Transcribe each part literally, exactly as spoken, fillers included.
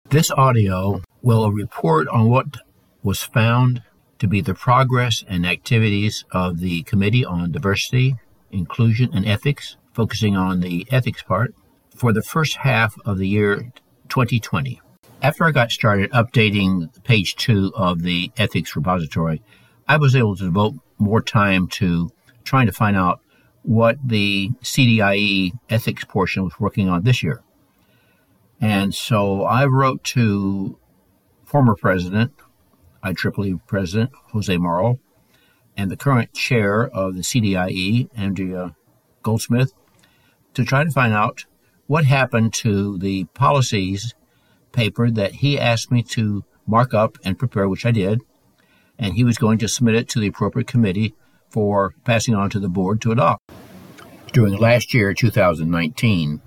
This audio will report on what was found to be the progress and activities of the Committee on Diversity, Inclusion, and Ethics, focusing on the ethics part, for the first half of the year twenty twenty. After I got started updating page two of the ethics repository, I was able to devote more time to trying to find out what the C D I E ethics portion was working on this year. And so I wrote to former president, I triple E President Jose Morrill, and the current chair of the C D I E, Andrea Goldsmith, to try to find out what happened to the policies paper that he asked me to mark up and prepare, which I did, and he was going to submit it to the appropriate committee for passing on to the board to adopt. During last year, two thousand nineteen,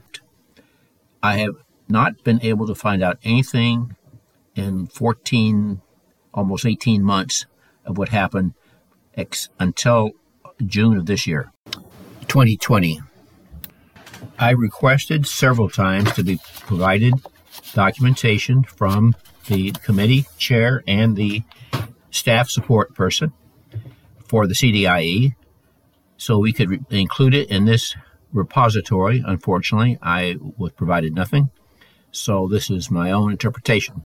I have not been able to find out anything in fourteen, almost eighteen months of what happened ex- until June of this year, twenty twenty. I requested several times to be provided documentation from the committee chair and the staff support person for the C D I E so we could re- include it in this repository. Unfortunately, I was provided nothing, so this is my own interpretation.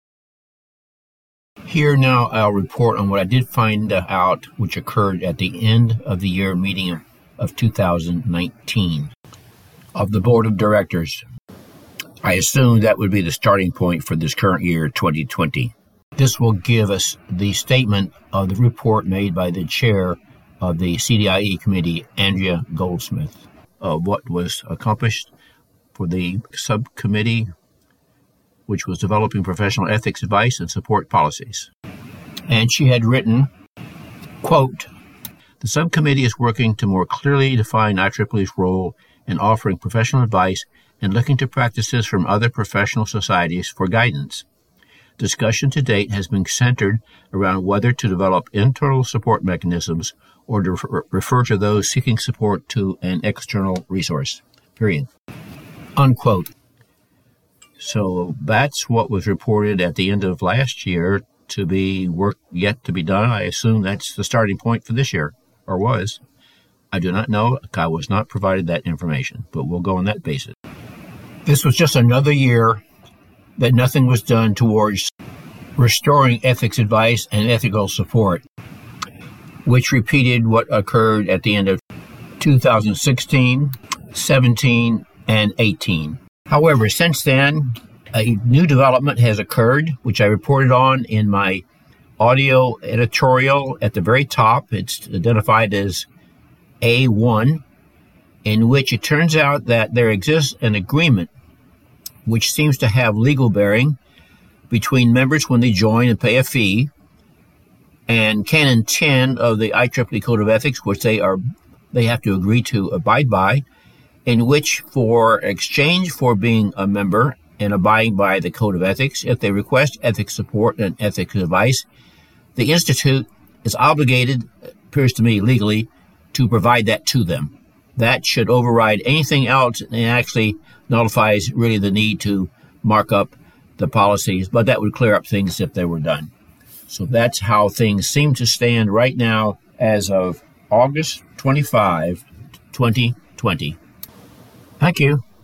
Here now I'll report on what I did find out, which occurred at the end of the year meeting of two thousand nineteen of the Board of Directors. I assume that would be the starting point for this current year, twenty twenty. This will give us the statement of the report made by the chair of the C D I E committee, Andrea Goldsmith, of what was accomplished for the subcommittee, which was developing professional ethics advice and support policies. And she had written, quote, "The subcommittee is working to more clearly define I triple E's role in offering professional advice and looking to practices from other professional societies for guidance. Discussion to date has been centered around whether to develop internal support mechanisms or to refer, refer to those seeking support to an external resource, period." Unquote. So that's what was reported at the end of last year to be work yet to be done. I assume that's the starting point for this year, or was. I do not know. I was not provided that information, but we'll go on that basis. This was just another year that nothing was done towards restoring ethics advice and ethical support, which repeated what occurred at the end of two thousand sixteen, seventeen, and eighteen. However, since then, a new development has occurred, which I reported on in my audio editorial at the very top. It's identified as A one, in which it turns out that there exists an agreement which seems to have legal bearing between members when they join and pay a fee, and Canon ten of the I triple E Code of Ethics, which they are they have to agree to abide by, in which for exchange for being a member and abiding by the Code of Ethics, if they request ethics support and ethics advice, the Institute is obligated, appears to me legally, to provide that to them. That should override anything else and actually nullifies really the need to mark up the policies, but that would clear up things if they were done. So that's how things seem to stand right now as of August twenty-fifth, twenty twenty. Thank you.